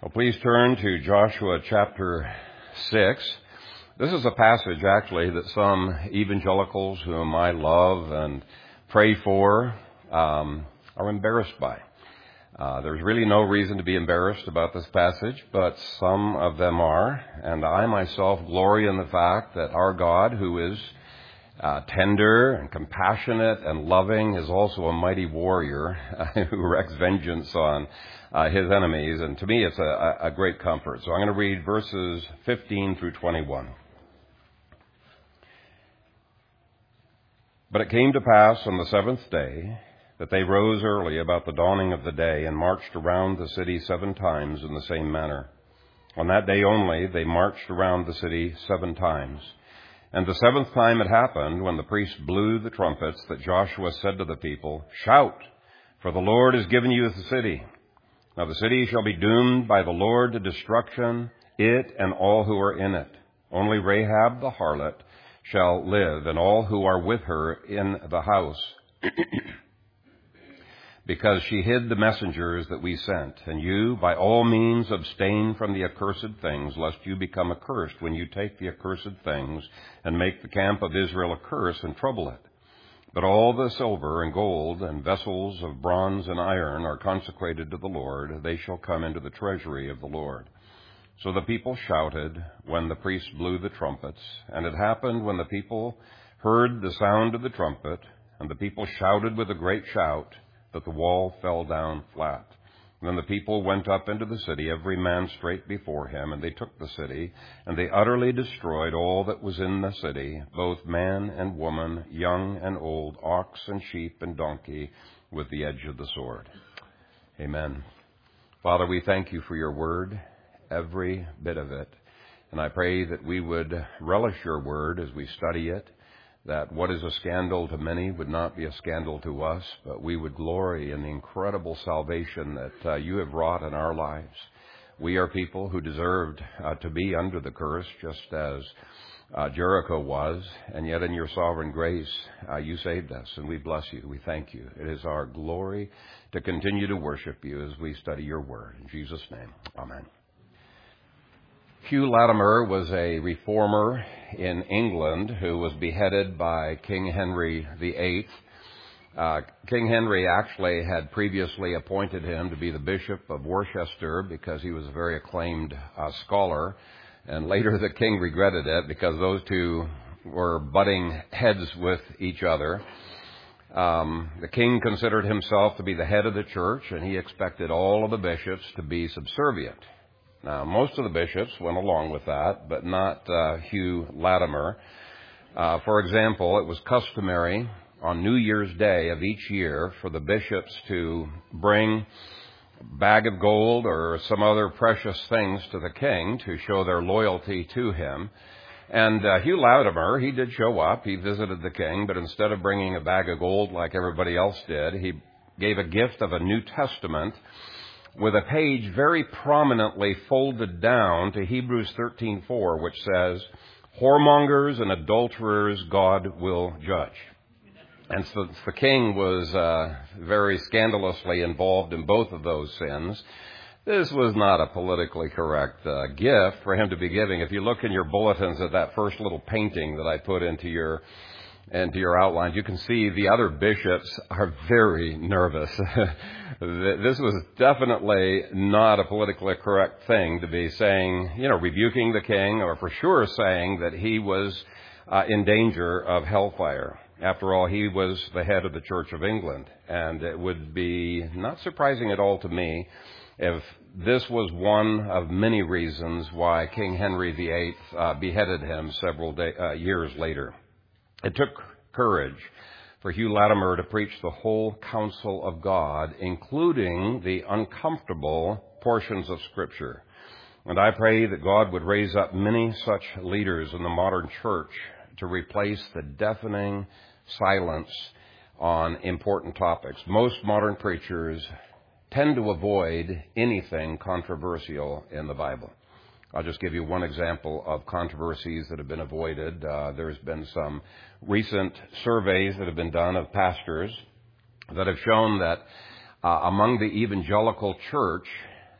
Well, please turn to Joshua chapter 6. This is a passage, actually, that some evangelicals whom I love and pray for are embarrassed by. There's really no reason to be embarrassed about this passage, but some of them are. And I myself glory in the fact that our God, who is tender and compassionate and loving, is also a mighty warrior who wreaks vengeance on his enemies. And to me, it's a great comfort. So I'm going to read verses 15 through 21. But it came to pass on the seventh day that they rose early about the dawning of the day and marched around the city 7 times in the same manner. On that day only they marched around the city 7 times. And the 7th time it happened, when the priest blew the trumpets, that Joshua said to the people, "Shout, for the Lord has given you the city. Now the city shall be doomed by the Lord to destruction, it and all who are in it. Only Rahab the harlot shall live, and all who are with her in the house, because she hid the messengers that we sent. And you, by all means, abstain from the accursed things, lest you become accursed when you take the accursed things and make the camp of Israel a curse and trouble it. But all the silver and gold and vessels of bronze and iron are consecrated to the Lord. They shall come into the treasury of the Lord." So the people shouted when the priest blew the trumpets. And it happened when the people heard the sound of the trumpet, and the people shouted with a great shout, that the wall fell down flat. Then the people went up into the city, every man straight before him, and they took the city, and they utterly destroyed all that was in the city, both man and woman, young and old, ox and sheep and donkey, with the edge of the sword. Amen. Father, we thank you for your word, every bit of it. And I pray that we would relish your word as we study it, that what is a scandal to many would not be a scandal to us, but we would glory in the incredible salvation that you have wrought in our lives. We are people who deserved to be under the curse, just as Jericho was, and yet in your sovereign grace, you saved us, and we bless you. We thank you. It is our glory to continue to worship you as we study your word. In Jesus' name, amen. Hugh Latimer was a reformer in England who was beheaded by King Henry VIII. King Henry actually had previously appointed him to be the Bishop of Worcester because he was a very acclaimed scholar. And later the king regretted it because those two were butting heads with each other. The king considered himself to be the head of the church, and he expected all of the bishops to be subservient. Now, most of the bishops went along with that, but not Hugh Latimer. For example, it was customary on New Year's Day of each year for the bishops to bring a bag of gold or some other precious things to the king to show their loyalty to him. And Hugh Latimer, he did show up. He visited the king, but instead of bringing a bag of gold like everybody else did, he gave a gift of a New Testament with a page very prominently folded down to Hebrews 13:4, which says, "Whoremongers and adulterers God will judge." And so the king was very scandalously involved in both of those sins. This was not a politically correct gift for him to be giving. If you look in your bulletins at that first little painting that I put into your outlines, you can see the other bishops are very nervous. This was definitely not a politically correct thing to be saying, rebuking the king, or for sure saying that he was in danger of hellfire. After all, he was the head of the Church of England, and it would be not surprising at all to me if this was one of many reasons why King Henry VIII beheaded him several years later. It took courage for Hugh Latimer to preach the whole counsel of God, including the uncomfortable portions of Scripture. And I pray that God would raise up many such leaders in the modern church to replace the deafening silence on important topics. Most modern preachers tend to avoid anything controversial in the Bible. I'll just give you one example of controversies that have been avoided. There's been some recent surveys that have been done of pastors that have shown that among the evangelical church,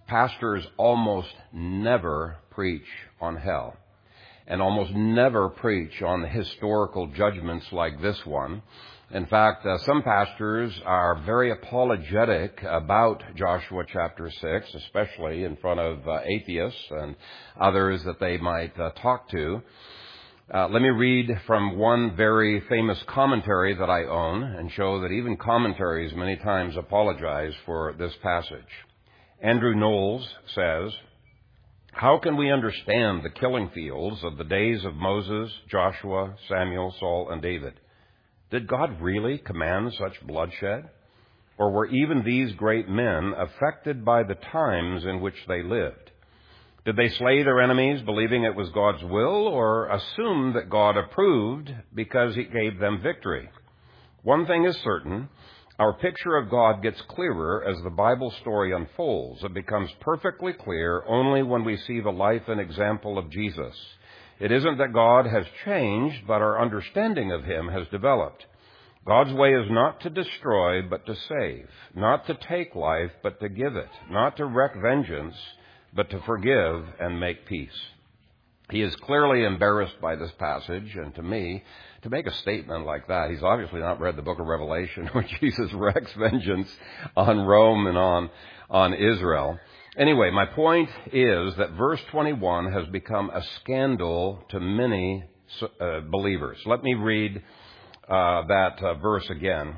pastors almost never preach on hell and almost never preach on historical judgments like this one. In fact, some pastors are very apologetic about Joshua chapter 6, especially in front of atheists and others that they might talk to. Let me read from one very famous commentary that I own and show that even commentaries many times apologize for this passage. Andrew Knowles says, "How can we understand the killing fields of the days of Moses, Joshua, Samuel, Saul, and David? Did God really command such bloodshed? Or were even these great men affected by the times in which they lived? Did they slay their enemies believing it was God's will, or assume that God approved because he gave them victory? One thing is certain, our picture of God gets clearer as the Bible story unfolds. It becomes perfectly clear only when we see the life and example of Jesus. It isn't that God has changed, but our understanding of him has developed. God's way is not to destroy, but to save, not to take life, but to give it, not to wreak vengeance, but to forgive and make peace." He is clearly embarrassed by this passage, and to me, to make a statement like that, he's obviously not read the book of Revelation, where Jesus wreaks vengeance on Rome and on Israel. Anyway, my point is that verse 21 has become a scandal to many believers. Let me read that verse again.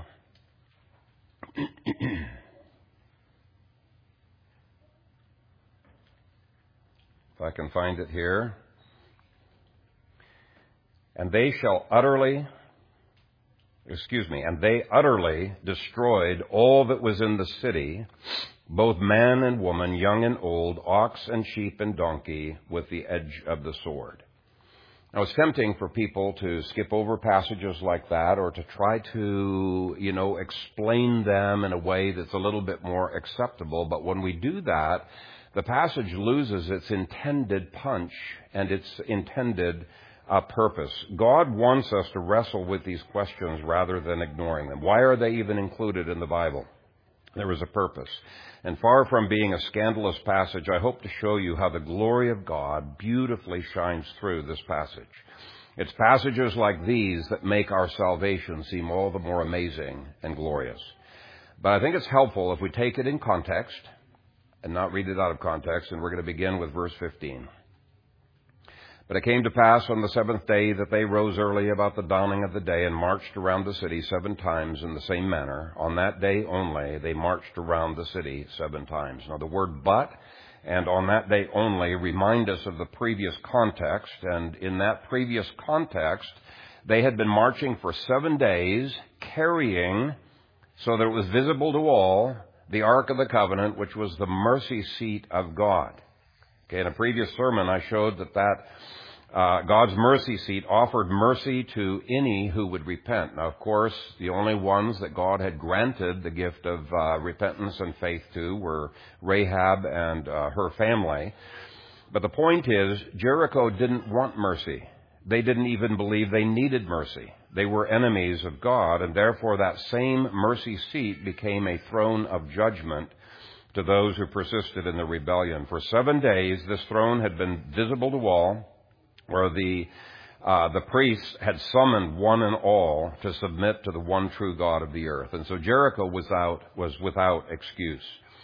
If I can find it here. And they utterly destroyed all that was in the city, both man and woman, young and old, ox and sheep and donkey, with the edge of the sword. Now, it's tempting for people to skip over passages like that or to try to, explain them in a way that's a little bit more acceptable. But when we do that, the passage loses its intended punch and its intended purpose. God wants us to wrestle with these questions rather than ignoring them. Why are they even included in the Bible? There is a purpose. And far from being a scandalous passage, I hope to show you how the glory of God beautifully shines through this passage. It's passages like these that make our salvation seem all the more amazing and glorious. But I think it's helpful if we take it in context and not read it out of context, and we're going to begin with verse 15. "But it came to pass on the seventh day that they rose early about the dawning of the day and marched around the city 7 times in the same manner. On that day only they marched around the city 7 times. Now the word "but" and "on that day only" remind us of the previous context. And in that previous context, they had been marching for 7 days, carrying, so that it was visible to all, the Ark of the Covenant, which was the mercy seat of God. Okay, in a previous sermon, I showed that God's mercy seat offered mercy to any who would repent. Now, of course, the only ones that God had granted the gift of repentance and faith to were Rahab and her family. But the point is, Jericho didn't want mercy. They didn't even believe they needed mercy. They were enemies of God, and therefore that same mercy seat became a throne of judgment to those who persisted in the rebellion. For 7 days, this throne had been visible to all, where the priests had summoned one and all to submit to the one true God of the earth. And so Jericho was without excuse.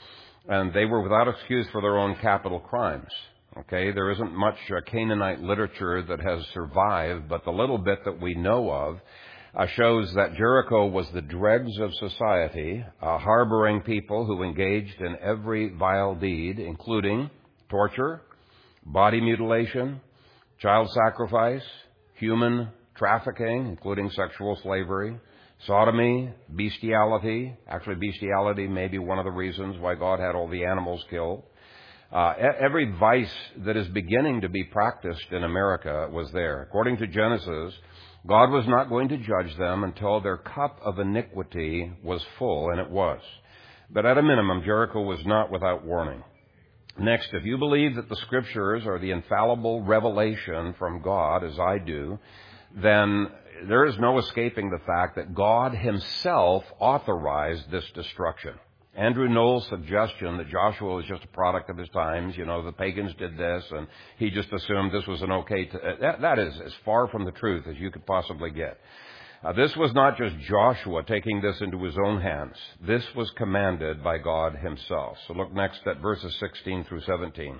And they were without excuse for their own capital crimes. Okay, there isn't much Canaanite literature that has survived, but the little bit that we know of shows that Jericho was the dregs of society, harboring people who engaged in every vile deed, including torture, body mutilation, child sacrifice, human trafficking, including sexual slavery, sodomy, bestiality. Actually, bestiality may be one of the reasons why God had all the animals killed. Every vice that is beginning to be practiced in America was there. According to Genesis, God was not going to judge them until their cup of iniquity was full, and it was. But at a minimum, Jericho was not without warning. Next, if you believe that the Scriptures are the infallible revelation from God, as I do, then there is no escaping the fact that God himself authorized this destruction. Andrew Knowles' suggestion that Joshua was just a product of his times, the pagans did this, and he just assumed this was an okay, that is as far from the truth as you could possibly get. This was not just Joshua taking this into his own hands. This was commanded by God himself. So look next at verses 16 through 17.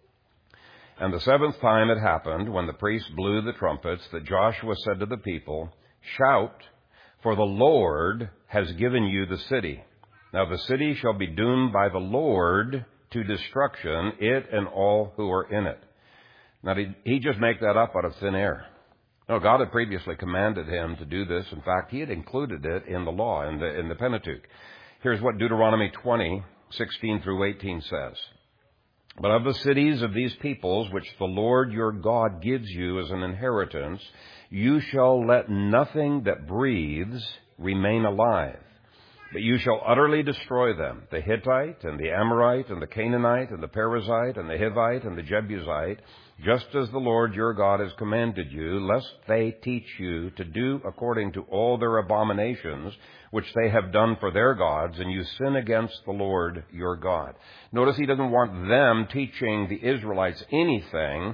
And the seventh time it happened, when the priests blew the trumpets, that Joshua said to the people, "Shout, for the Lord has given you the city. Now the city shall be doomed by the Lord to destruction, it and all who are in it." Now, did he just make that up out of thin air? No, God had previously commanded him to do this. In fact, he had included it in the law, in the Pentateuch. Here's what Deuteronomy 20:16 through 18 says. "But of the cities of these peoples, which the Lord your God gives you as an inheritance, you shall let nothing that breathes remain alive. But you shall utterly destroy them, the Hittite and the Amorite and the Canaanite and the Perizzite and the Hivite and the Jebusite, just as the Lord your God has commanded you, lest they teach you to do according to all their abominations, which they have done for their gods, and you sin against the Lord your God." Notice he doesn't want them teaching the Israelites anything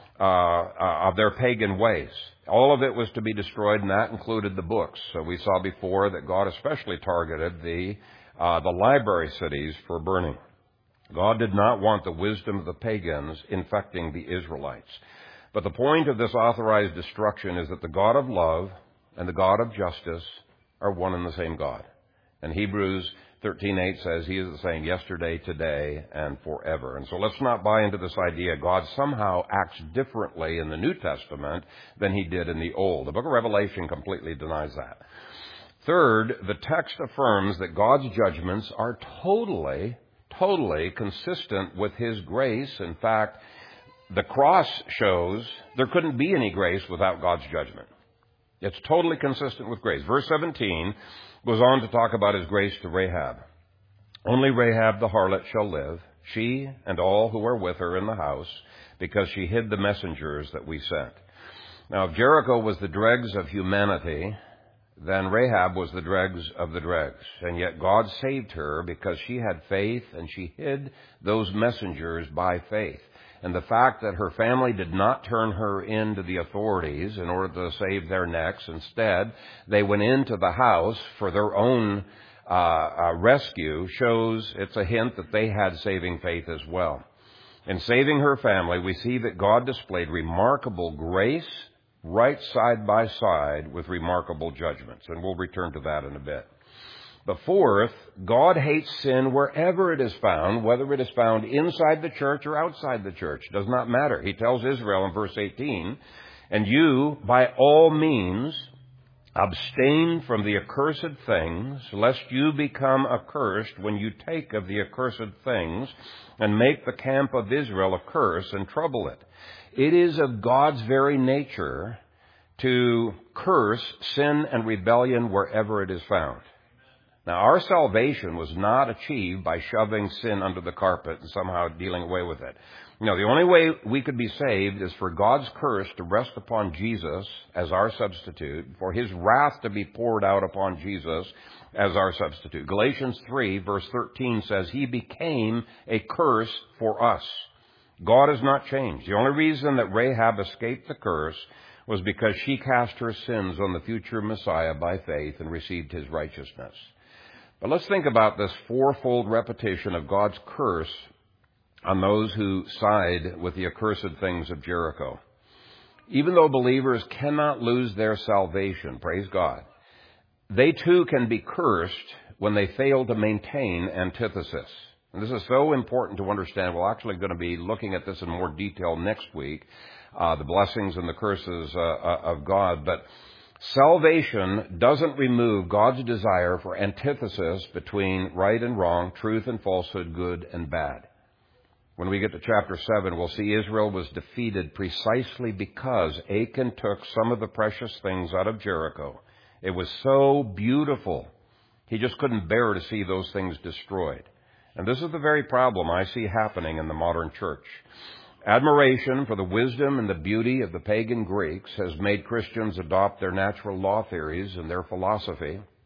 of their pagan ways. All of it was to be destroyed, and that included the books. So we saw before that God especially targeted the library cities for burning. God did not want the wisdom of the pagans infecting the Israelites. But the point of this authorized destruction is that the God of love and the God of justice are one and the same God. And Hebrews 13:8 says he is the same yesterday, today, and forever. And so let's not buy into this idea God somehow acts differently in the New Testament than he did in the Old. The book of Revelation completely denies that. Third, the text affirms that God's judgments are totally consistent with his grace. In fact, the cross shows there couldn't be any grace without God's judgment. It's totally consistent with grace. Verse 17 goes on to talk about his grace to Rahab. "Only Rahab the harlot shall live, she and all who are with her in the house, because she hid the messengers that we sent." Now, if Jericho was the dregs of humanity, then Rahab was the dregs of the dregs. And yet God saved her because she had faith and she hid those messengers by faith. And the fact that her family did not turn her into the authorities in order to save their necks. Instead, they went into the house for their own rescue shows it's a hint that they had saving faith as well. In saving her family, we see that God displayed remarkable grace right side by side with remarkable judgments. And we'll return to that in a bit. But fourth, God hates sin wherever it is found, whether it is found inside the church or outside the church. It does not matter. He tells Israel in verse 18, "And you, by all means, abstain from the accursed things, lest you become accursed when you take of the accursed things and make the camp of Israel a curse and trouble it." It is of God's very nature to curse sin and rebellion wherever it is found. Now, our salvation was not achieved by shoving sin under the carpet and somehow dealing away with it. No, the only way we could be saved is for God's curse to rest upon Jesus as our substitute, for his wrath to be poured out upon Jesus as our substitute. Galatians 3, verse 13 says, "He became a curse for us." God has not changed. The only reason that Rahab escaped the curse was because she cast her sins on the future Messiah by faith and received his righteousness. But let's think about this fourfold repetition of God's curse on those who side with the accursed things of Jericho. Even though believers cannot lose their salvation, praise God, they too can be cursed when they fail to maintain antithesis. And this is so important to understand. We're actually going to be looking at this in more detail next week, the blessings and the curses of God. But salvation doesn't remove God's desire for antithesis between right and wrong, truth and falsehood, good and bad. When we get to chapter 7, we'll see Israel was defeated precisely because Achan took some of the precious things out of Jericho. It was so beautiful. He just couldn't bear to see those things destroyed. And this is the very problem I see happening in the modern church. Admiration for the wisdom and the beauty of the pagan Greeks has made Christians adopt their natural law theories and their philosophy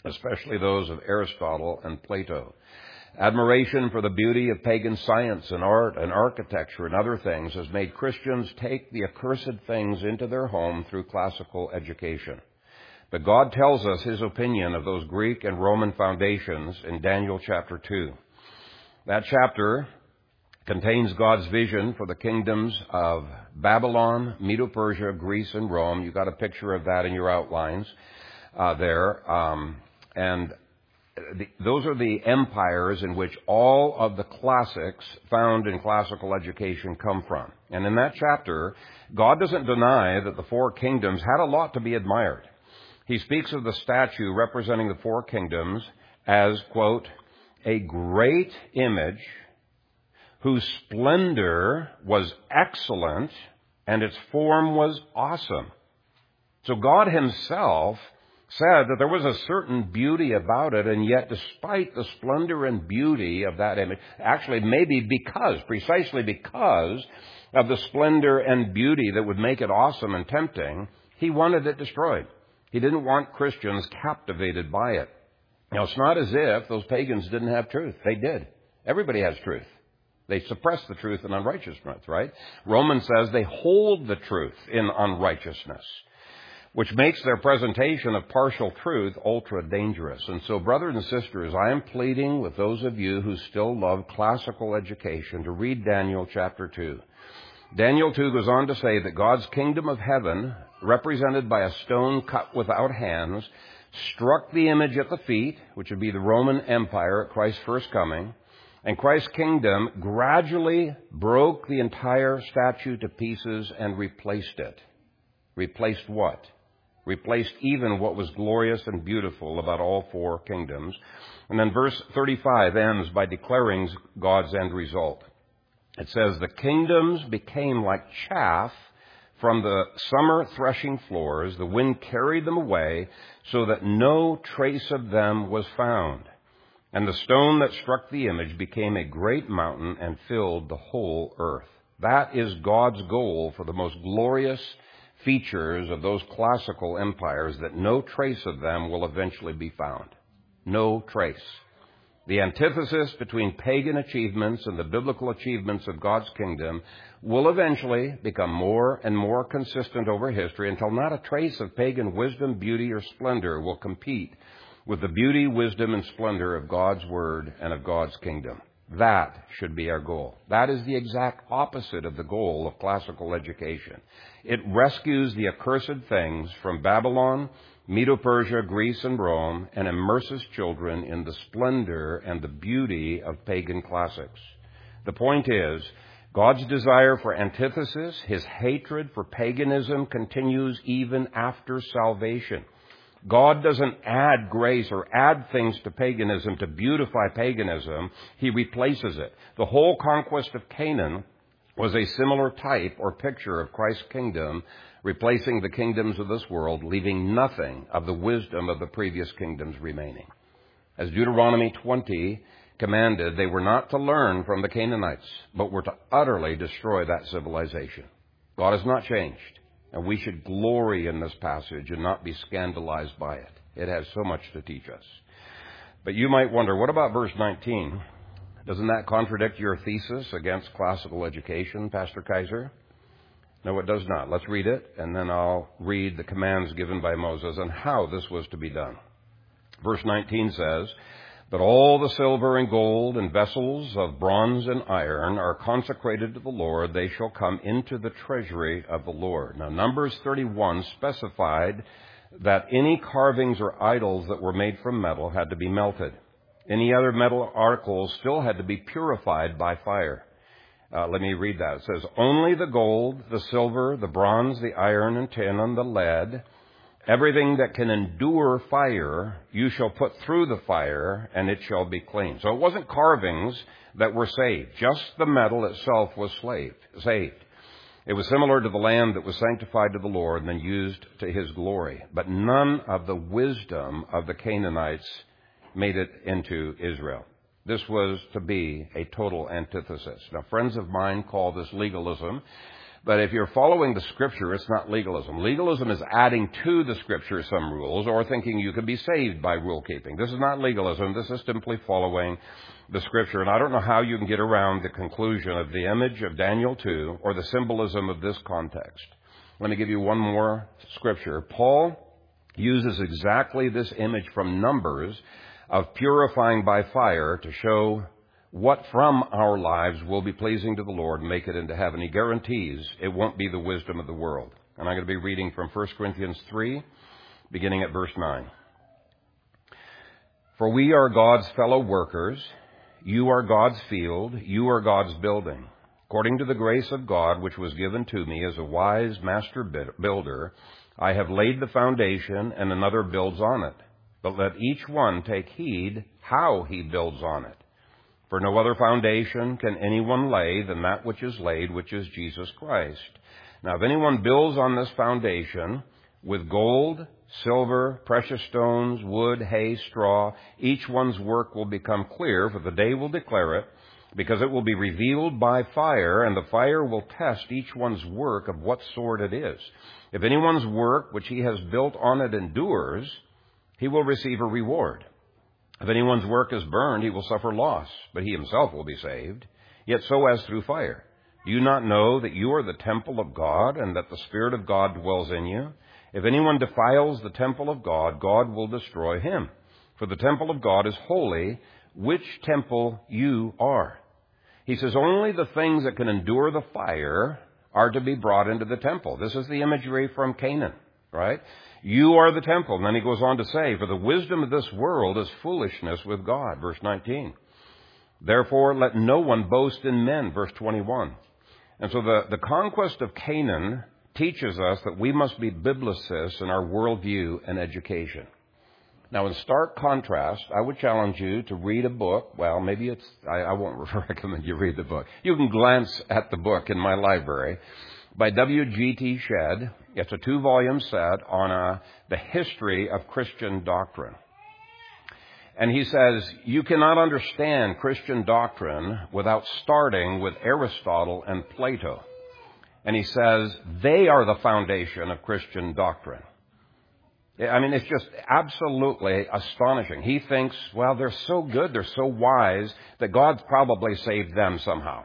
especially those of Aristotle and Plato. Admiration for the beauty of pagan science and art and architecture and other things has made Christians take the accursed things into their home through classical education. But God tells us His opinion of those Greek and Roman foundations in Daniel chapter 2. That chapter contains God's vision for the kingdoms of Babylon, Medo-Persia, Greece, and Rome. You got a picture of that in your outlines there. Those are the empires in which all of the classics found in classical education come from. And in that chapter, God doesn't deny that the four kingdoms had a lot to be admired. He speaks of the statue representing the four kingdoms as, quote, a great image whose splendor was excellent and its form was awesome. So God Himself said that there was a certain beauty about it, and yet despite the splendor and beauty of that image, actually precisely because of the splendor and beauty that would make it awesome and tempting, He wanted it destroyed. He didn't want Christians captivated by it. Now, it's not as if those pagans didn't have truth. They did. Everybody has truth. They suppress the truth in unrighteousness, right? Romans says they hold the truth in unrighteousness, which makes their presentation of partial truth ultra dangerous. And so, brothers and sisters, I am pleading with those of you who still love classical education to read Daniel chapter 2. Daniel 2 goes on to say that God's kingdom of heaven, represented by a stone cut without hands, struck the image at the feet, which would be the Roman Empire at Christ's first coming, and Christ's kingdom gradually broke the entire statue to pieces and replaced it. Replaced what? Replaced even what was glorious and beautiful about all four kingdoms. And then verse 35 ends by declaring God's end result. It says, the kingdoms became like chaff from the summer threshing floors. The wind carried them away so that no trace of them was found. And the stone that struck the image became a great mountain and filled the whole earth. That is God's goal for the most glorious features of those classical empires, that no trace of them will eventually be found. No trace. The antithesis between pagan achievements and the biblical achievements of God's kingdom will eventually become more and more consistent over history until not a trace of pagan wisdom, beauty, or splendor will compete with the beauty, wisdom, and splendor of God's Word and of God's kingdom. That should be our goal. That is the exact opposite of the goal of classical education. It rescues the accursed things from Babylon, Medo-Persia, Greece, and Rome, and immerses children in the splendor and the beauty of pagan classics. The point is, God's desire for antithesis, His hatred for paganism, continues even after salvation. God doesn't add grace or add things to paganism to beautify paganism. He replaces it. The whole conquest of Canaan was a similar type or picture of Christ's kingdom, replacing the kingdoms of this world, leaving nothing of the wisdom of the previous kingdoms remaining. As Deuteronomy 20 commanded, they were not to learn from the Canaanites, but were to utterly destroy that civilization. God has not changed. And we should glory in this passage and not be scandalized by it. It has so much to teach us. But you might wonder, what about verse 19? Doesn't that contradict your thesis against classical education, Pastor Kaiser? No, it does not. Let's read it, and then I'll read the commands given by Moses on how this was to be done. Verse 19 says, but all the silver and gold and vessels of bronze and iron are consecrated to the Lord. They shall come into the treasury of the Lord. Now, Numbers 31 specified that any carvings or idols that were made from metal had to be melted. Any other metal articles still had to be purified by fire. Let me read that. It says, only the gold, the silver, the bronze, the iron and tin, and the lead, everything that can endure fire, you shall put through the fire, and it shall be clean. So it wasn't carvings that were saved. Just the metal itself was saved. It was similar to the lamb that was sanctified to the Lord and then used to His glory. But none of the wisdom of the Canaanites made it into Israel. This was to be a total antithesis. Now, friends of mine call this legalism. But if you're following the Scripture, it's not legalism. Legalism is adding to the Scripture some rules or thinking you can be saved by rule keeping. This is not legalism. This is simply following the Scripture. And I don't know how you can get around the conclusion of the image of Daniel 2 or the symbolism of this context. Let me give you one more Scripture. Paul uses exactly this image from Numbers of purifying by fire to show what from our lives will be pleasing to the Lord and make it into heaven. He guarantees it won't be the wisdom of the world. And I'm going to be reading from 1 Corinthians 3, beginning at verse 9. For we are God's fellow workers. You are God's field. You are God's building. According to the grace of God, which was given to me as a wise master builder, I have laid the foundation, and another builds on it. But let each one take heed how he builds on it. For no other foundation can anyone lay than that which is laid, which is Jesus Christ. Now, if anyone builds on this foundation with gold, silver, precious stones, wood, hay, straw, each one's work will become clear, for the day will declare it, because it will be revealed by fire, and the fire will test each one's work of what sort it is. If anyone's work which he has built on it endures, he will receive a reward. If anyone's work is burned, he will suffer loss, but he himself will be saved, yet so as through fire. Do you not know that you are the temple of God, and that the Spirit of God dwells in you? If anyone defiles the temple of God, God will destroy him. For the temple of God is holy, which temple you are. He says only the things that can endure the fire are to be brought into the temple. This is the imagery from Canaan, right? You are the temple. And then he goes on to say, for the wisdom of this world is foolishness with God. Verse 19. Therefore, let no one boast in men. Verse 21. And so the conquest of Canaan teaches us that we must be biblicists in our worldview and education. Now, in stark contrast, I would challenge you to read a book. Well, maybe I won't recommend you read the book. You can glance at the book in my library by W.G.T. Shedd. It's a 2-volume set on the history of Christian doctrine. And he says, you cannot understand Christian doctrine without starting with Aristotle and Plato. And he says, they are the foundation of Christian doctrine. I mean, it's just absolutely astonishing. He thinks, well, they're so good, they're so wise, that God's probably saved them somehow.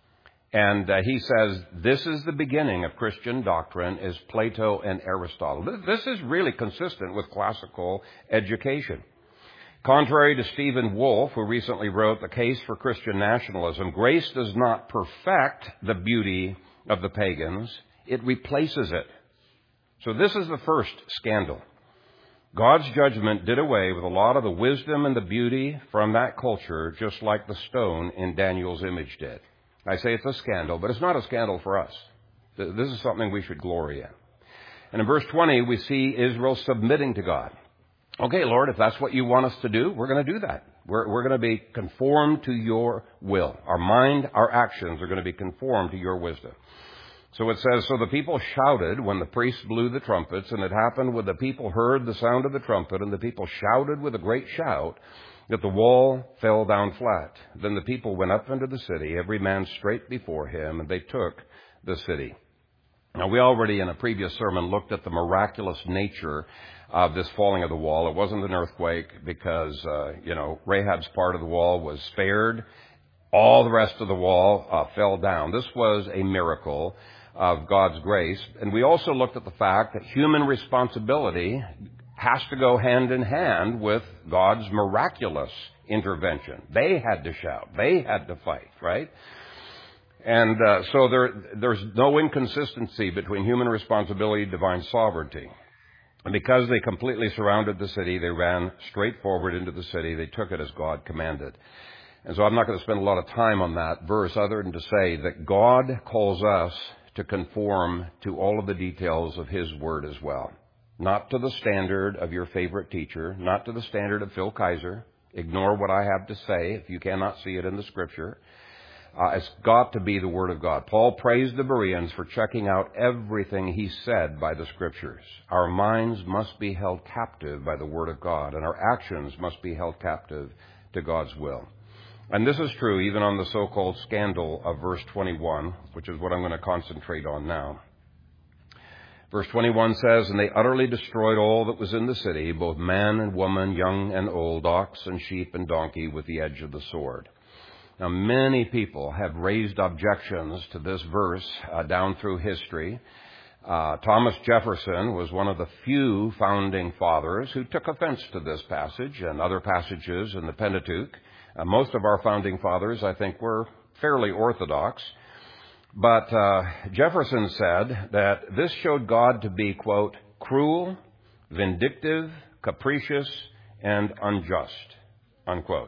And he says, this is the beginning of Christian doctrine, is Plato and Aristotle. This is really consistent with classical education. Contrary to Stephen Wolfe, who recently wrote The Case for Christian Nationalism, grace does not perfect the beauty of the pagans, it replaces it. So this is the first scandal. God's judgment did away with a lot of the wisdom and the beauty from that culture, just like the stone in Daniel's image did. I say it's a scandal, but it's not a scandal for us. This is something we should glory in. And in verse 20, we see Israel submitting to God. Okay, Lord, if that's what you want us to do, we're going to do that. We're going to be conformed to your will. Our mind, our actions are going to be conformed to your wisdom. So it says, so the people shouted when the priests blew the trumpets, and it happened when the people heard the sound of the trumpet, and the people shouted with a great shout, that the wall fell down flat. Then the people went up into the city, every man straight before him, and they took the city. Now, we already in a previous sermon looked at the miraculous nature of this falling of the wall. It wasn't an earthquake because, Rahab's part of the wall was spared. All the rest of the wall fell down. This was a miracle of God's grace. And we also looked at the fact that human responsibility has to go hand in hand with God's miraculous intervention. They had to shout. They had to fight, right? And so there's no inconsistency between human responsibility and divine sovereignty. And because they completely surrounded the city, they ran straight forward into the city. They took it as God commanded. And so I'm not going to spend a lot of time on that verse other than to say that God calls us to conform to all of the details of His Word as well. Not to the standard of your favorite teacher, not to the standard of Phil Kaiser. Ignore what I have to say if you cannot see it in the Scripture. It's got to be the Word of God. Paul praised the Bereans for checking out everything he said by the Scriptures. Our minds must be held captive by the Word of God, and our actions must be held captive to God's will. And this is true even on the so-called scandal of verse 21, which is what I'm going to concentrate on now. Verse 21 says, "And they utterly destroyed all that was in the city, both man and woman, young and old, ox and sheep and donkey, with the edge of the sword." Now, many people have raised objections to this verse down through history. Thomas Jefferson was one of the few founding fathers who took offense to this passage and other passages in the Pentateuch. Most of our founding fathers, I think, were fairly orthodox. But Jefferson said that this showed God to be, quote, "cruel, vindictive, capricious, and unjust," unquote.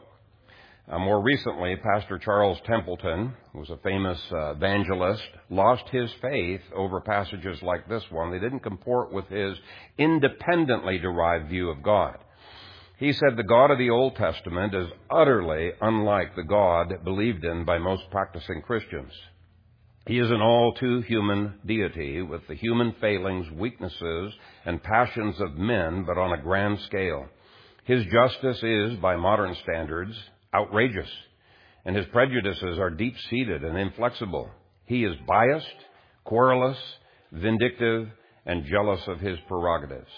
More recently, Pastor Charles Templeton, who was a famous evangelist, lost his faith over passages like this one. They didn't comport with his independently derived view of God. He said the God of the Old Testament is utterly unlike the God believed in by most practicing Christians. He is an all too human deity with the human failings, weaknesses, and passions of men, but on a grand scale. His justice is, by modern standards, outrageous, and his prejudices are deep-seated and inflexible. He is biased, querulous, vindictive, and jealous of his prerogatives.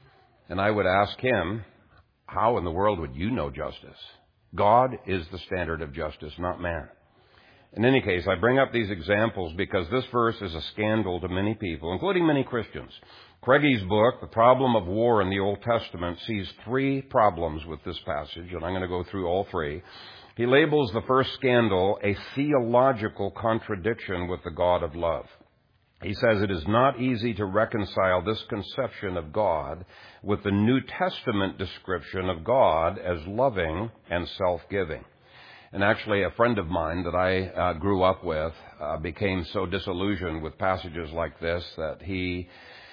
And I would ask him, how in the world would you know justice? God is the standard of justice, not man. In any case, I bring up these examples because this verse is a scandal to many people, including many Christians. Craigie's book, The Problem of War in the Old Testament, sees three problems with this passage, and I'm going to go through all three. He labels the first scandal a theological contradiction with the God of love. He says it is not easy to reconcile this conception of God with the New Testament description of God as loving and self-giving. And actually, a friend of mine that I grew up with became so disillusioned with passages like this that he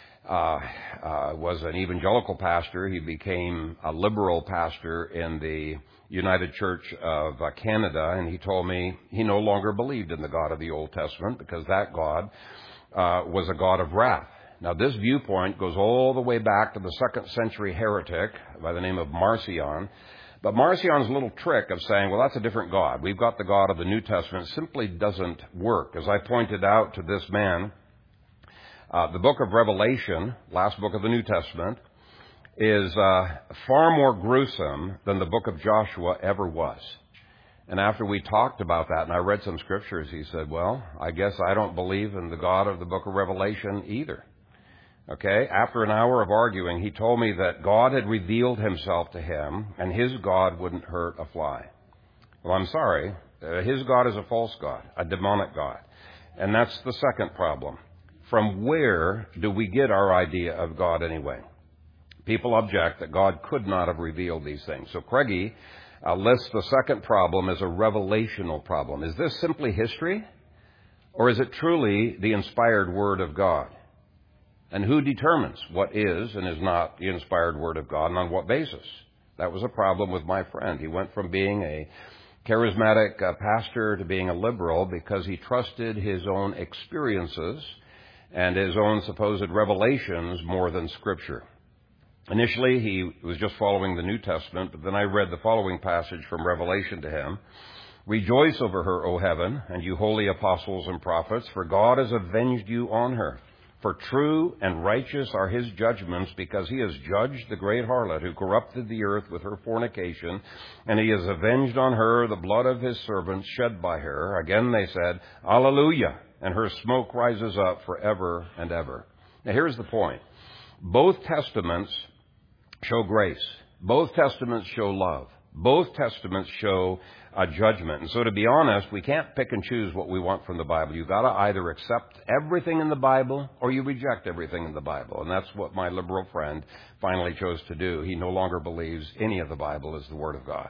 was an evangelical pastor. He became a liberal pastor in the United Church of Canada, and he told me he no longer believed in the God of the Old Testament because that God was a God of wrath. Now, this viewpoint goes all the way back to the 2nd century heretic by the name of Marcion. But Marcion's little trick of saying, well, that's a different God. We've got the God of the New Testament simply doesn't work. As I pointed out to this man, the book of Revelation, last book of the New Testament, is far more gruesome than the book of Joshua ever was. And after we talked about that and I read some scriptures, he said, well, I guess I don't believe in the God of the book of Revelation either. Okay, after an hour of arguing, he told me that God had revealed himself to him and his God wouldn't hurt a fly. Well, I'm sorry. His God is a false God, a demonic God. And that's the second problem. From where do we get our idea of God anyway? People object that God could not have revealed these things. So Craigie lists the second problem as a revelational problem. Is this simply history? Or is it truly the inspired Word of God? And who determines what is and is not the inspired Word of God, and on what basis? That was a problem with my friend. He went from being a charismatic pastor to being a liberal because he trusted his own experiences and his own supposed revelations more than Scripture. Initially, he was just following the New Testament, but then I read the following passage from Revelation to him. "Rejoice over her, O heaven, and you holy apostles and prophets, for God has avenged you on her. For true and righteous are his judgments, because he has judged the great harlot who corrupted the earth with her fornication, and he has avenged on her the blood of his servants shed by her." Again they said, "Alleluia," and her smoke rises up forever and ever. Now here's the point. Both testaments show grace. Both testaments show love. Both testaments show a judgment. And so to be honest, we can't pick and choose what we want from the Bible. You've got to either accept everything in the Bible or you reject everything in the Bible. And that's what my liberal friend finally chose to do. He no longer believes any of the Bible is the Word of God.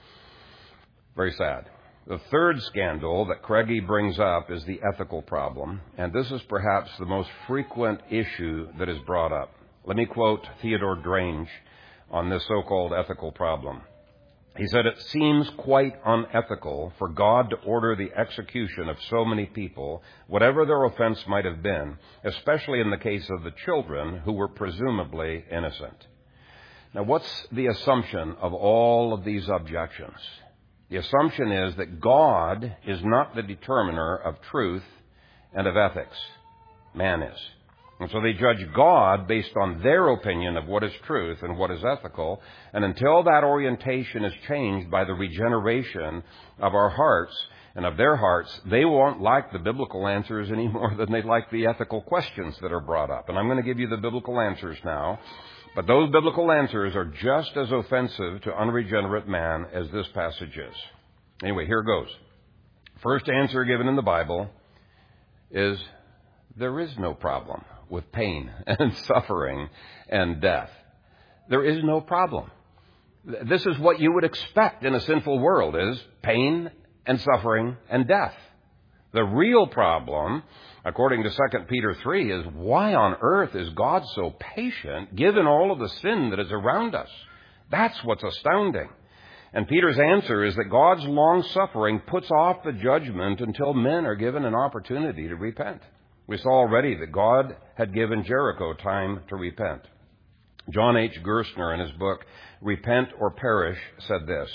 Very sad. The third scandal that Craigie brings up is the ethical problem. And this is perhaps the most frequent issue that is brought up. Let me quote Theodore Drange on this so-called ethical problem. He said, "It seems quite unethical for God to order the execution of so many people, whatever their offense might have been, especially in the case of the children who were presumably innocent." Now, what's the assumption of all of these objections? The assumption is that God is not the determiner of truth and of ethics. Man is. And so they judge God based on their opinion of what is truth and what is ethical. And until that orientation is changed by the regeneration of our hearts and of their hearts, they won't like the biblical answers any more than they like the ethical questions that are brought up. And I'm going to give you the biblical answers now. But those biblical answers are just as offensive to unregenerate man as this passage is. Anyway, here goes. First answer given in the Bible is there is no problem with pain and suffering and death. There is no problem. This is what you would expect in a sinful world, is pain and suffering and death. The real problem, according to 2 Peter 3, is why on earth is God so patient given all of the sin that is around us? That's what's astounding. And Peter's answer is that God's long-suffering puts off the judgment until men are given an opportunity to repent. We saw already that God had given Jericho time to repent. John H. Gerstner, in his book, Repent or Perish, said this: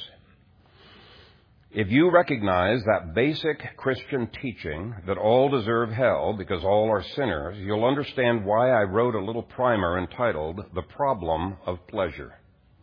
if you recognize that basic Christian teaching that all deserve hell because all are sinners, you'll understand why I wrote a little primer entitled The Problem of Pleasure.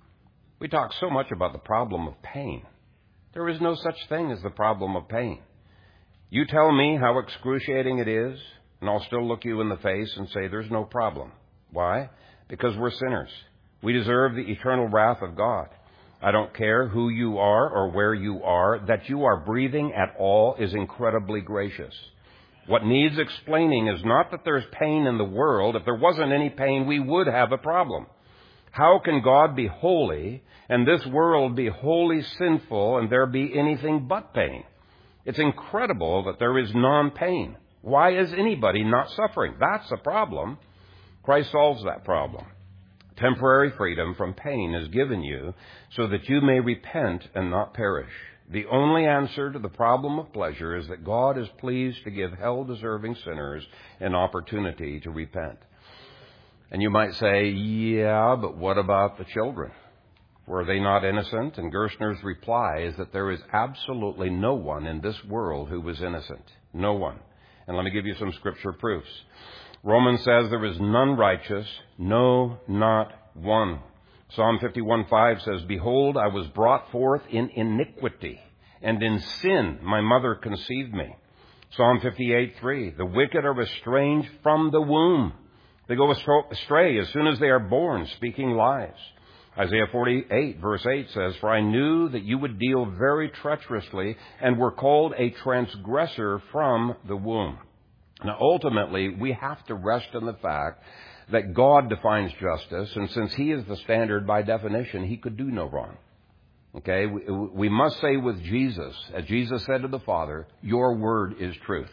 We talk so much about the problem of pain. There is no such thing as the problem of pain. You tell me how excruciating it is, and I'll still look you in the face and say there's no problem. Why? Because we're sinners. We deserve the eternal wrath of God. I don't care who you are or where you are. That you are breathing at all is incredibly gracious. What needs explaining is not that there's pain in the world. If there wasn't any pain, we would have a problem. How can God be holy and this world be wholly sinful and there be anything but pain? It's incredible that there is non-pain. Why is anybody not suffering? That's a problem. Christ solves that problem. Temporary freedom from pain is given you so that you may repent and not perish. The only answer to the problem of pleasure is that God is pleased to give hell-deserving sinners an opportunity to repent. And you might say, yeah, but what about the children? Were they not innocent? And Gerstner's reply is that there is absolutely no one in this world who was innocent. No one. And let me give you some scripture proofs. Romans says there is none righteous, no, not one. Psalm 51:5 says, behold, I was brought forth in iniquity, and in sin my mother conceived me. Psalm 58:3, the wicked are estranged from the womb. They go astray as soon as they are born, speaking lies. Isaiah 48, verse 8 says, for I knew that you would deal very treacherously and were called a transgressor from the womb. Now, ultimately, we have to rest in the fact that God defines justice, and since He is the standard by definition, He could do no wrong. Okay? We must say with Jesus, as Jesus said to the Father, your word is truth.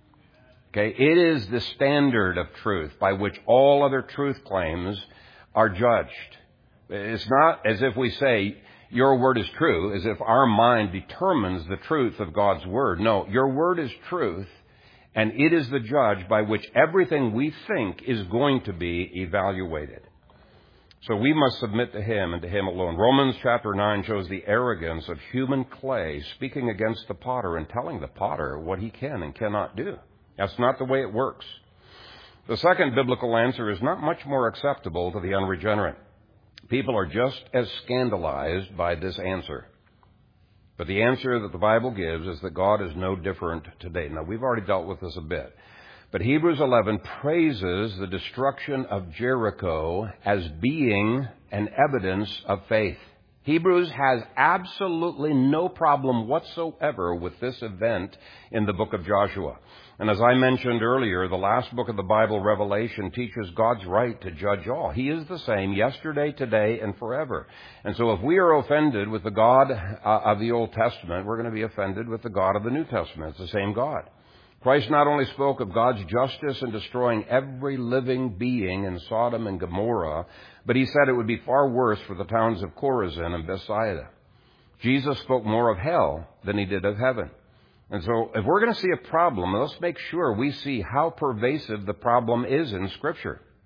Okay? It is the standard of truth by which all other truth claims are judged. It's not as if we say, your word is true, as if our mind determines the truth of God's word. No, your word is truth, and it is the judge by which everything we think is going to be evaluated. So we must submit to Him and to Him alone. Romans chapter 9 shows the arrogance of human clay speaking against the potter and telling the potter what he can and cannot do. That's not the way it works. The second biblical answer is not much more acceptable to the unregenerate. People are just as scandalized by this answer. But the answer that the Bible gives is that God is no different today. Now, we've already dealt with this a bit. But Hebrews 11 praises the destruction of Jericho as being an evidence of faith. Hebrews has absolutely no problem whatsoever with this event in the book of Joshua. And as I mentioned earlier, the last book of the Bible, Revelation, teaches God's right to judge all. He is the same yesterday, today, and forever. And so if we are offended with the God of the Old Testament, we're going to be offended with the God of the New Testament. It's the same God. Christ not only spoke of God's justice in destroying every living being in Sodom and Gomorrah, but He said it would be far worse for the towns of Chorazin and Bethsaida. Jesus spoke more of hell than He did of heaven. And so if we're going to see a problem, let's make sure we see how pervasive the problem is in Scripture.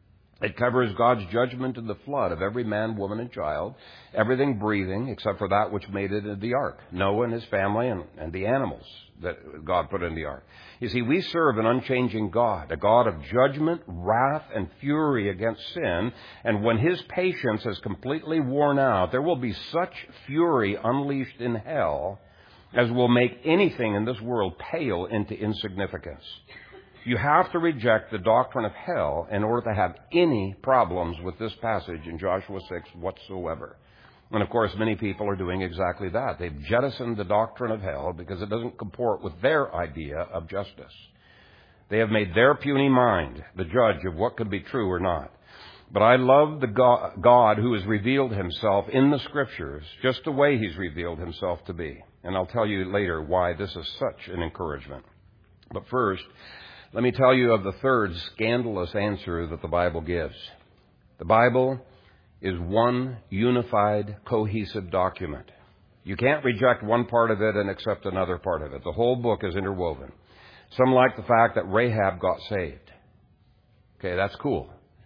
It covers God's judgment in the flood of every man, woman, and child, everything breathing except for that which made it into the ark, Noah and his family and the animals that God put in the ark. You see, we serve an unchanging God, a God of judgment, wrath, and fury against sin, and when his patience is completely worn out, there will be such fury unleashed in hell as will make anything in this world pale into insignificance. You have to reject the doctrine of hell in order to have any problems with this passage in Joshua 6 whatsoever. And of course, many people are doing exactly that. They've jettisoned the doctrine of hell because it doesn't comport with their idea of justice. They have made their puny mind the judge of what could be true or not. But I love the God who has revealed himself in the Scriptures just the way he's revealed himself to be. And I'll tell you later why this is such an encouragement. But first, let me tell you of the third scandalous answer that the Bible gives. The Bible is one unified, cohesive document. You can't reject one part of it and accept another part of it. The whole book is interwoven. Some like the fact that Rahab got saved. Okay, that's cool.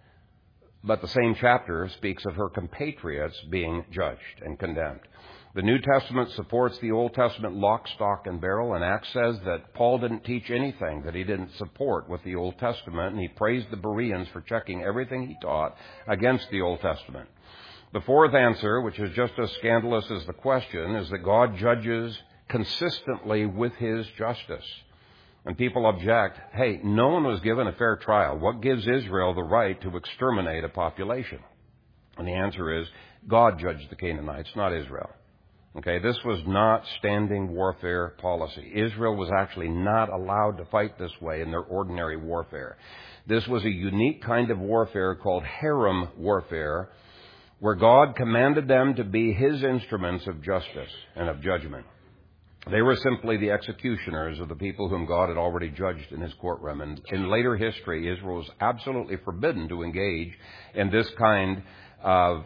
But the same chapter speaks of her compatriots being judged and condemned. The New Testament supports the Old Testament lock, stock, and barrel, and Acts says that Paul didn't teach anything that he didn't support with the Old Testament, and he praised the Bereans for checking everything he taught against the Old Testament. The fourth answer, which is just as scandalous as the question, is that God judges consistently with his justice. And people object, hey, no one was given a fair trial. What gives Israel the right to exterminate a population? And the answer is, God judged the Canaanites, not Israel. Okay, this was not standing warfare policy. Israel was actually not allowed to fight this way in their ordinary warfare. This was a unique kind of warfare called harem warfare, where God commanded them to be his instruments of justice and of judgment. They were simply the executioners of the people whom God had already judged in his courtroom. And in later history, Israel was absolutely forbidden to engage in this kind of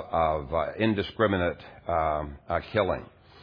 indiscriminate killing.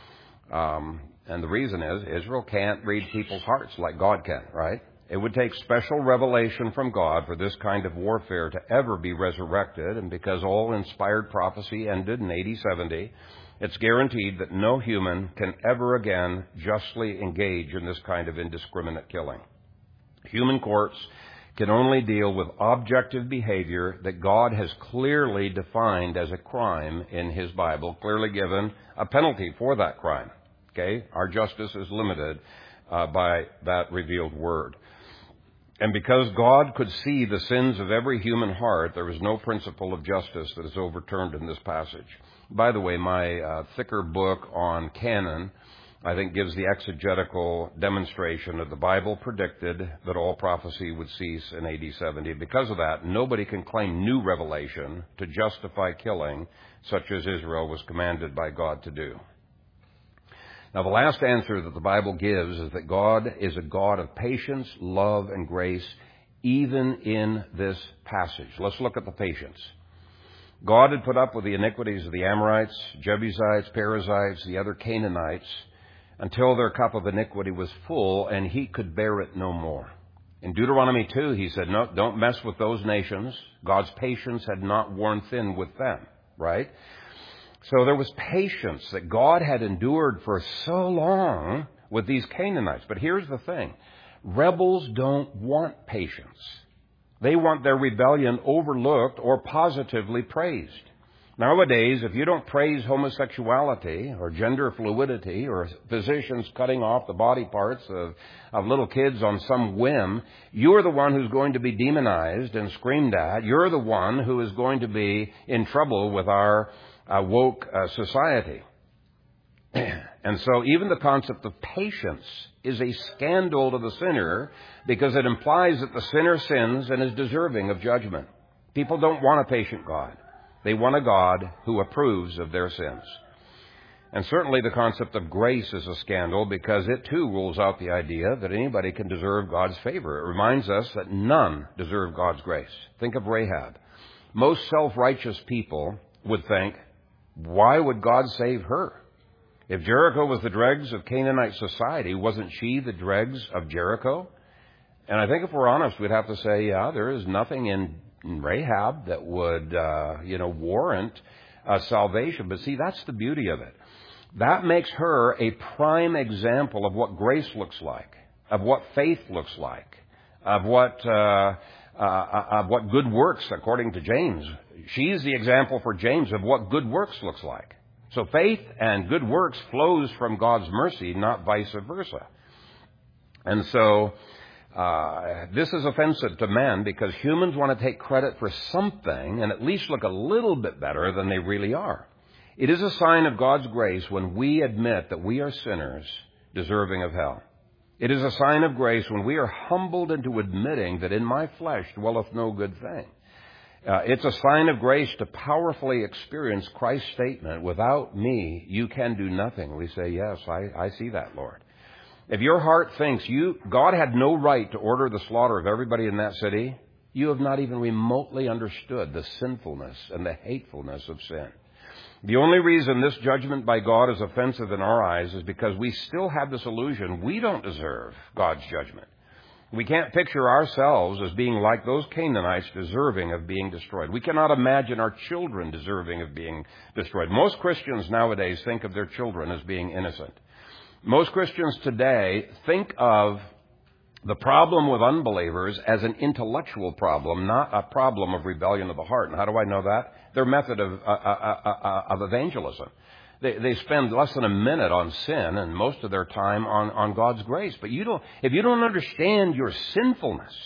And the reason is Israel can't read people's hearts like God can, right? It would take special revelation from God for this kind of warfare to ever be resurrected. And because all inspired prophecy ended in AD 70, it's guaranteed that no human can ever again justly engage in this kind of indiscriminate killing. Human courts can only deal with objective behavior that God has clearly defined as a crime in his Bible, clearly given a penalty for that crime. Okay? Our justice is limited by that revealed word. And because God could see the sins of every human heart, there is no principle of justice that is overturned in this passage. By the way, my thicker book on canon, I think, gives the exegetical demonstration that the Bible predicted that all prophecy would cease in AD 70. Because of that, nobody can claim new revelation to justify killing such as Israel was commanded by God to do. Now, the last answer that the Bible gives is that God is a God of patience, love, and grace, even in this passage. Let's look at the patience. God had put up with the iniquities of the Amorites, Jebusites, Perizzites, the other Canaanites, until their cup of iniquity was full and he could bear it no more. In Deuteronomy 2, he said, no, don't mess with those nations. God's patience had not worn thin with them, right? So there was patience that God had endured for so long with these Canaanites. But here's the thing. Rebels don't want patience. They want their rebellion overlooked or positively praised. Nowadays, if you don't praise homosexuality or gender fluidity or physicians cutting off the body parts of little kids on some whim, you're the one who's going to be demonized and screamed at. You're the one who is going to be in trouble with our woke society. And so even the concept of patience is a scandal to the sinner because it implies that the sinner sins and is deserving of judgment. People don't want a patient God. They want a God who approves of their sins. And certainly the concept of grace is a scandal because it too rules out the idea that anybody can deserve God's favor. It reminds us that none deserve God's grace. Think of Rahab. Most self-righteous people would think, why would God save her? If Jericho was the dregs of Canaanite society, wasn't she the dregs of Jericho? And I think if we're honest, we'd have to say, yeah, there is nothing in Rahab that would, warrant salvation. But see, that's the beauty of it. That makes her a prime example of what grace looks like, of what faith looks like, of what good works, according to James. She's the example for James of what good works looks like. So faith and good works flows from God's mercy, not vice versa. And so this is offensive to man because humans want to take credit for something and at least look a little bit better than they really are. It is a sign of God's grace when we admit that we are sinners deserving of hell. It is a sign of grace when we are humbled into admitting that in my flesh dwelleth no good thing. It's a sign of grace to powerfully experience Christ's statement, without me, you can do nothing. We say, yes, I see that, Lord. If your heart thinks God had no right to order the slaughter of everybody in that city, you have not even remotely understood the sinfulness and the hatefulness of sin. The only reason this judgment by God is offensive in our eyes is because we still have this illusion we don't deserve God's judgment. We can't picture ourselves as being like those Canaanites deserving of being destroyed. We cannot imagine our children deserving of being destroyed. Most Christians nowadays think of their children as being innocent. Most Christians today think of the problem with unbelievers as an intellectual problem, not a problem of rebellion of the heart. And how do I know that? Their method of evangelism. They spend less than a minute on sin and most of their time on God's grace. But if you don't understand your sinfulness,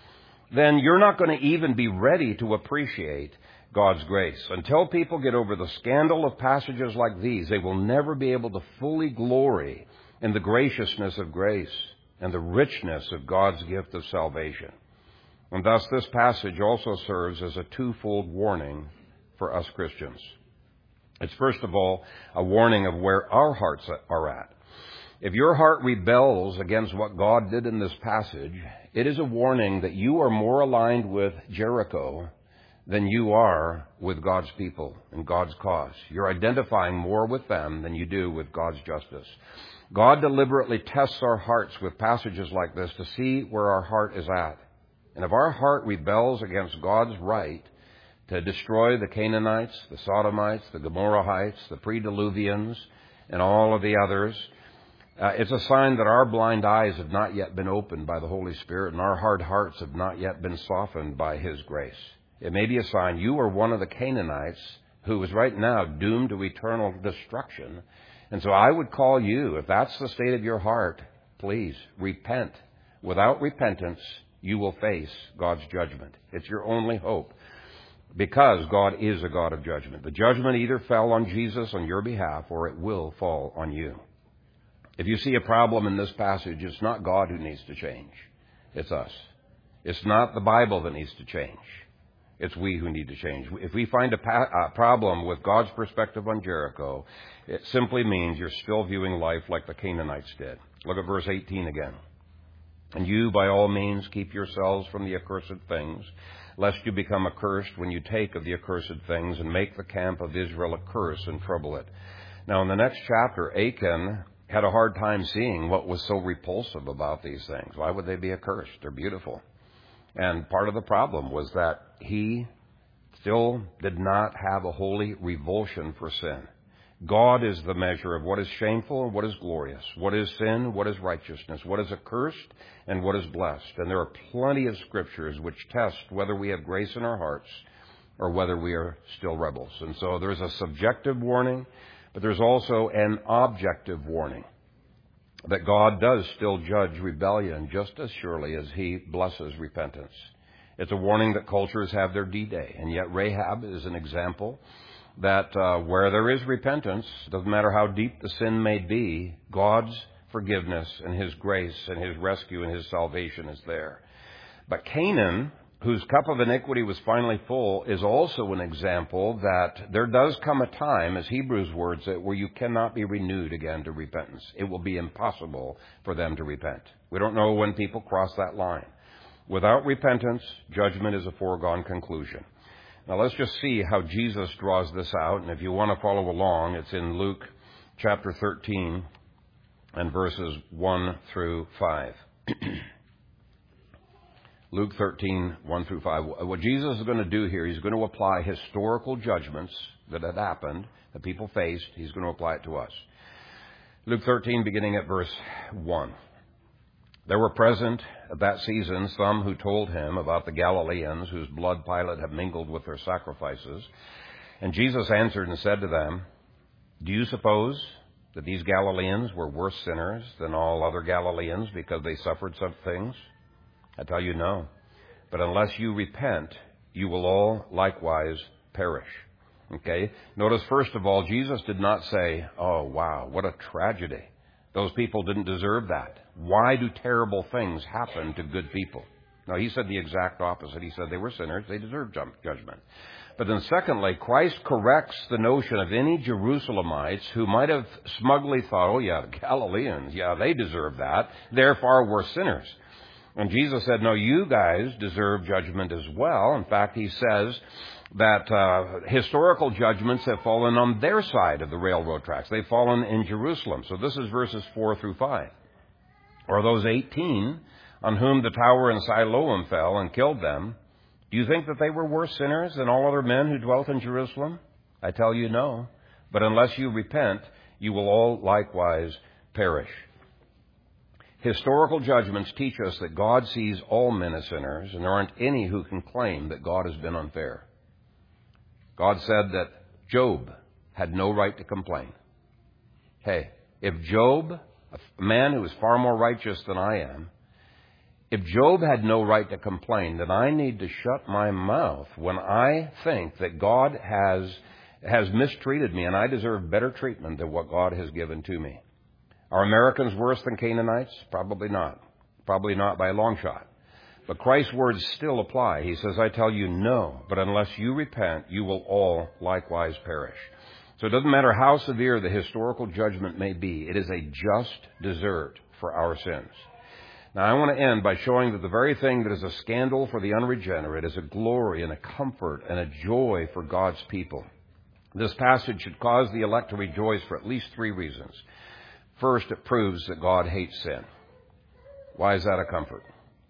then you're not going to even be ready to appreciate God's grace. Until people get over the scandal of passages like these, they will never be able to fully glory in the graciousness of grace and the richness of God's gift of salvation. And thus this passage also serves as a twofold warning for us Christians. It's first of all a warning of where our hearts are at. If your heart rebels against what God did in this passage, it is a warning that you are more aligned with Jericho than you are with God's people and God's cause. You're identifying more with them than you do with God's justice. God deliberately tests our hearts with passages like this to see where our heart is at. And if our heart rebels against God's right to destroy the Canaanites, the Sodomites, the Gomorrahites, the pre-Diluvians, and all of the others, it's a sign that our blind eyes have not yet been opened by the Holy Spirit and our hard hearts have not yet been softened by His grace. It may be a sign you are one of the Canaanites who is right now doomed to eternal destruction. And so I would call you, if that's the state of your heart, please repent. Without repentance, you will face God's judgment. It's your only hope. Because God is a God of judgment. The judgment either fell on Jesus on your behalf or it will fall on you. If you see a problem in this passage, it's not God who needs to change. It's us. It's not the Bible that needs to change. It's we who need to change. If we find a problem with God's perspective on Jericho, it simply means you're still viewing life like the Canaanites did. Look at verse 18 again. And you, by all means, keep yourselves from the accursed things, lest you become accursed when you take of the accursed things and make the camp of Israel a curse and trouble it. Now, in the next chapter, Achan had a hard time seeing what was so repulsive about these things. Why would they be accursed? They're beautiful. And part of the problem was that he still did not have a holy revulsion for sin. God is the measure of what is shameful and what is glorious, what is sin, what is righteousness, what is accursed and what is blessed. And there are plenty of scriptures which test whether we have grace in our hearts or whether we are still rebels. And so there's a subjective warning, but there's also an objective warning that God does still judge rebellion just as surely as He blesses repentance. It's a warning that cultures have their D-Day, and yet Rahab is an example that where there is repentance, doesn't matter how deep the sin may be, God's forgiveness and His grace and His rescue and His salvation is there. But Canaan, whose cup of iniquity was finally full, is also an example that there does come a time, as Hebrews words it, where you cannot be renewed again to repentance. It will be impossible for them to repent. We don't know when people cross that line. Without repentance, judgment is a foregone conclusion. Now let's just see how Jesus draws this out. And if you want to follow along, it's in Luke chapter 13 and verses 1 through 5. Luke 13, 1 through 5. What Jesus is going to do here, he's going to apply historical judgments that had happened, that people faced. He's going to apply it to us. Luke 13, beginning at verse 1. There were present at that season some who told him about the Galileans whose blood Pilate had mingled with their sacrifices. And Jesus answered and said to them, do you suppose that these Galileans were worse sinners than all other Galileans because they suffered such things? I tell you, no. But unless you repent, you will all likewise perish. Okay? Notice, first of all, Jesus did not say, oh, wow, what a tragedy. Those people didn't deserve that. Why do terrible things happen to good people? No, he said the exact opposite. He said they were sinners. They deserved judgment. But then secondly, Christ corrects the notion of any Jerusalemites who might have smugly thought, oh, yeah, the Galileans, yeah, they deserve that. They're far worse sinners. And Jesus said, no, you guys deserve judgment as well. In fact, he says that historical judgments have fallen on their side of the railroad tracks. They've fallen in Jerusalem. So this is verses 4 through 5. Or those 18 on whom the tower in Siloam fell and killed them, do you think that they were worse sinners than all other men who dwelt in Jerusalem? I tell you, no. But unless you repent, you will all likewise perish. Historical judgments teach us that God sees all men as sinners, and there aren't any who can claim that God has been unfair. God said that Job had no right to complain. Hey, if Job, a man who is far more righteous than I am, if Job had no right to complain, then I need to shut my mouth when I think that God has mistreated me and I deserve better treatment than what God has given to me. Are Americans worse than Canaanites? Probably not. Probably not by a long shot. But Christ's words still apply. He says, I tell you, no, but unless you repent, you will all likewise perish. So it doesn't matter how severe the historical judgment may be, it is a just desert for our sins. Now, I want to end by showing that the very thing that is a scandal for the unregenerate is a glory and a comfort and a joy for God's people. This passage should cause the elect to rejoice for at least 3 reasons. First, it proves that God hates sin. Why is that a comfort?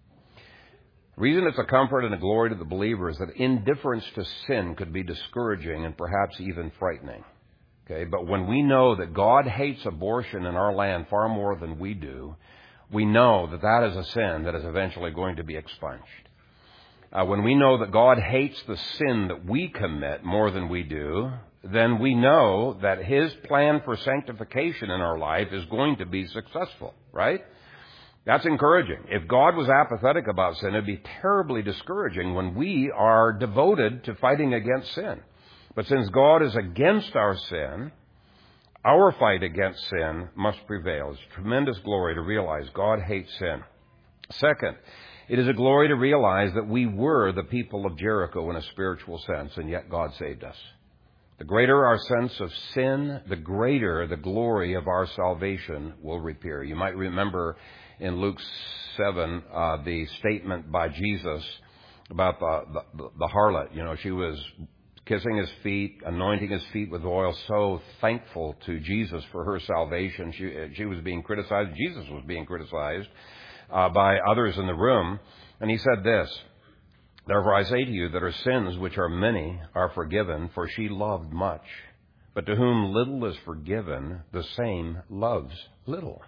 The reason it's a comfort and a glory to the believer is that indifference to sin could be discouraging and perhaps even frightening. Okay, but when we know that God hates abortion in our land far more than we do, we know that that is a sin that is eventually going to be expunged. When we know that God hates the sin that we commit more than we do, then we know that His plan for sanctification in our life is going to be successful, right? That's encouraging. If God was apathetic about sin, it'd be terribly discouraging when we are devoted to fighting against sin. But since God is against our sin, our fight against sin must prevail. It's a tremendous glory to realize God hates sin. Second, it is a glory to realize that we were the people of Jericho in a spiritual sense, and yet God saved us. The greater our sense of sin, the greater the glory of our salvation will appear. You might remember in Luke 7 the statement by Jesus about the harlot. You know, she was kissing His feet, anointing His feet with oil, so thankful to Jesus for her salvation. She was being criticized. Jesus was being criticized by others in the room. And He said this, therefore I say to you that her sins, which are many, are forgiven, for she loved much. But to whom little is forgiven, the same loves little.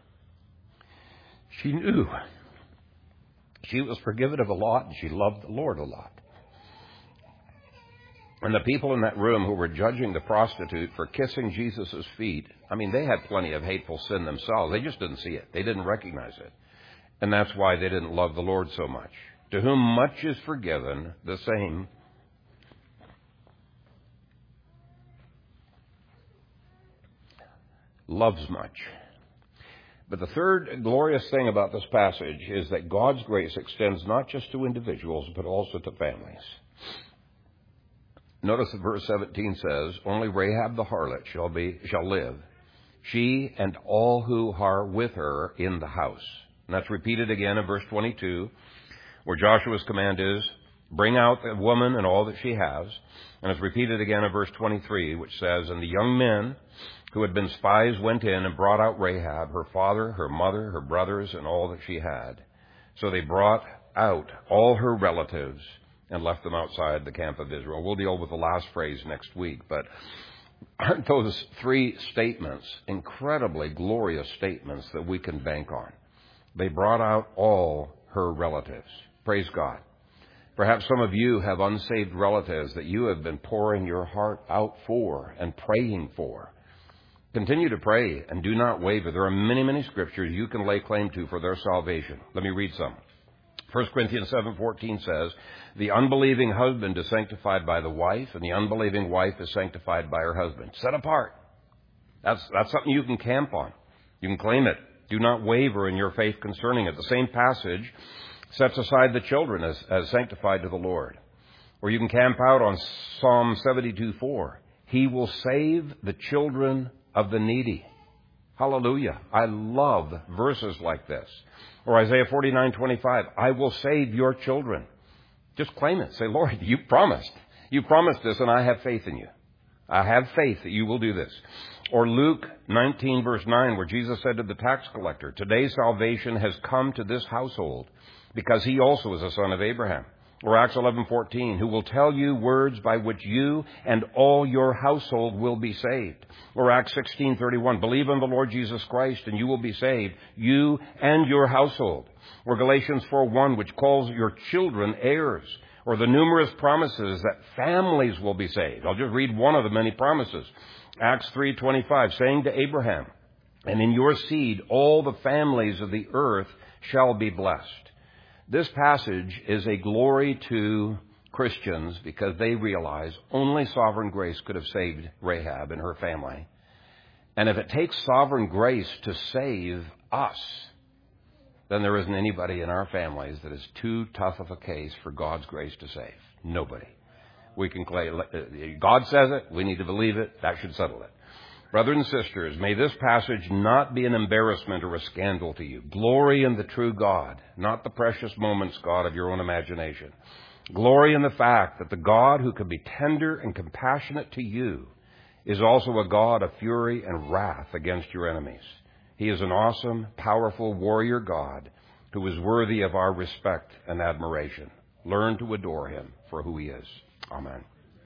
She knew she was forgiven of a lot, and she loved the Lord a lot. And the people in that room who were judging the prostitute for kissing Jesus' feet, I mean, they had plenty of hateful sin themselves. They just didn't see it. They didn't recognize it. And that's why they didn't love the Lord so much. To whom much is forgiven, the same loves much. But the third glorious thing about this passage is that God's grace extends not just to individuals, but also to families. Notice that verse 17 says, only Rahab the harlot shall live, she and all who are with her in the house. And that's repeated again in verse 22, where Joshua's command is, bring out the woman and all that she has. And it's repeated again in verse 23, which says, and the young men who had been spies went in and brought out Rahab, her father, her mother, her brothers, and all that she had. So they brought out all her relatives and left them outside the camp of Israel. We'll deal with the last phrase next week, but aren't those three statements incredibly glorious statements that we can bank on? They brought out all her relatives. Praise God. Perhaps some of you have unsaved relatives that you have been pouring your heart out for and praying for. Continue to pray and do not waver. There are many, many scriptures you can lay claim to for their salvation. Let me read some. 1 Corinthians 7:14 says, the unbelieving husband is sanctified by the wife, and the unbelieving wife is sanctified by her husband. Set apart. That's something you can camp on. You can claim it. Do not waver in your faith concerning it. The same passage sets aside the children as sanctified to the Lord. Or you can camp out on Psalm 72:4. He will save the children of the needy. Hallelujah. I love verses like this. Or Isaiah 49:25. I will save your children. Just claim it. Say, Lord, you promised. You promised this, and I have faith in you. I have faith that you will do this. Or Luke 19, verse 9, where Jesus said to the tax collector, today salvation has come to this household, because he also is a son of Abraham. Or Acts 11:14, who will tell you words by which you and all your household will be saved. Or Acts 16:31, believe in the Lord Jesus Christ and you will be saved, you and your household. Or Galatians 4:1, which calls your children heirs. Or the numerous promises that families will be saved. I'll just read one of the many promises. Acts 3:25, saying to Abraham, and in your seed all the families of the earth shall be blessed. This passage is a glory to Christians because they realize only sovereign grace could have saved Rahab and her family. And if it takes sovereign grace to save us, then there isn't anybody in our families that is too tough of a case for God's grace to save. Nobody. We can claim, God says it, we need to believe it, that should settle it. Brothers and sisters, may this passage not be an embarrassment or a scandal to you. Glory in the true God, not the precious moments, God, of your own imagination. Glory in the fact that the God who can be tender and compassionate to you is also a God of fury and wrath against your enemies. He is an awesome, powerful warrior God who is worthy of our respect and admiration. Learn to adore him for who he is. Amen.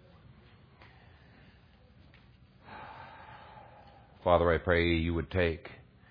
Father, I pray you would take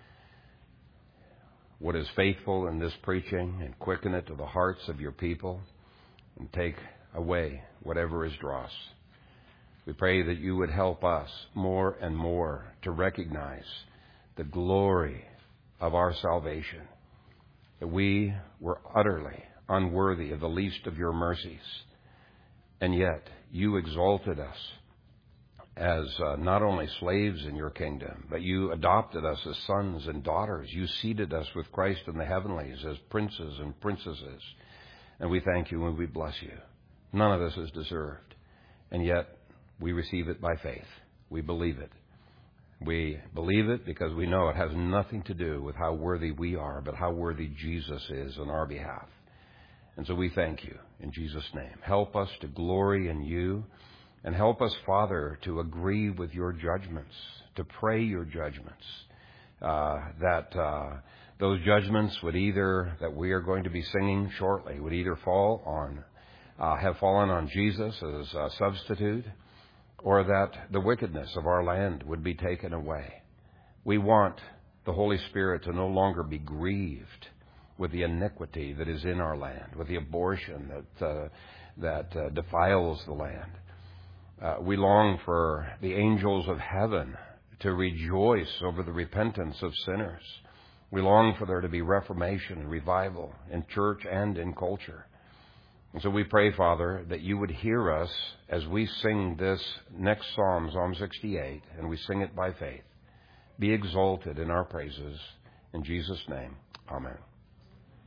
what is faithful in this preaching and quicken it to the hearts of your people and take away whatever is dross. We pray that you would help us more and more to recognize the glory of our salvation, that we were utterly unworthy of the least of your mercies, and yet you exalted us as not only slaves in your kingdom, but you adopted us as sons and daughters. You seated us with Christ in the heavenlies as princes and princesses. And we thank you and we bless you. None of this is deserved. And yet we receive it by faith. We believe it. We believe it because we know it has nothing to do with how worthy we are, but how worthy Jesus is on our behalf. And so we thank you in Jesus' name. Help us to glory in you. And help us, Father, to agree with your judgments, to pray your judgments, that those judgments would either, that we are going to be singing shortly, would either have fallen on Jesus as a substitute, or that the wickedness of our land would be taken away. We want the Holy Spirit to no longer be grieved with the iniquity that is in our land, with the abortion that defiles the land. We long for the angels of heaven to rejoice over the repentance of sinners. We long for there to be reformation and revival in church and in culture. And so we pray, Father, that you would hear us as we sing this next psalm, Psalm 68, and we sing it by faith. Be exalted in our praises. In Jesus' name, amen.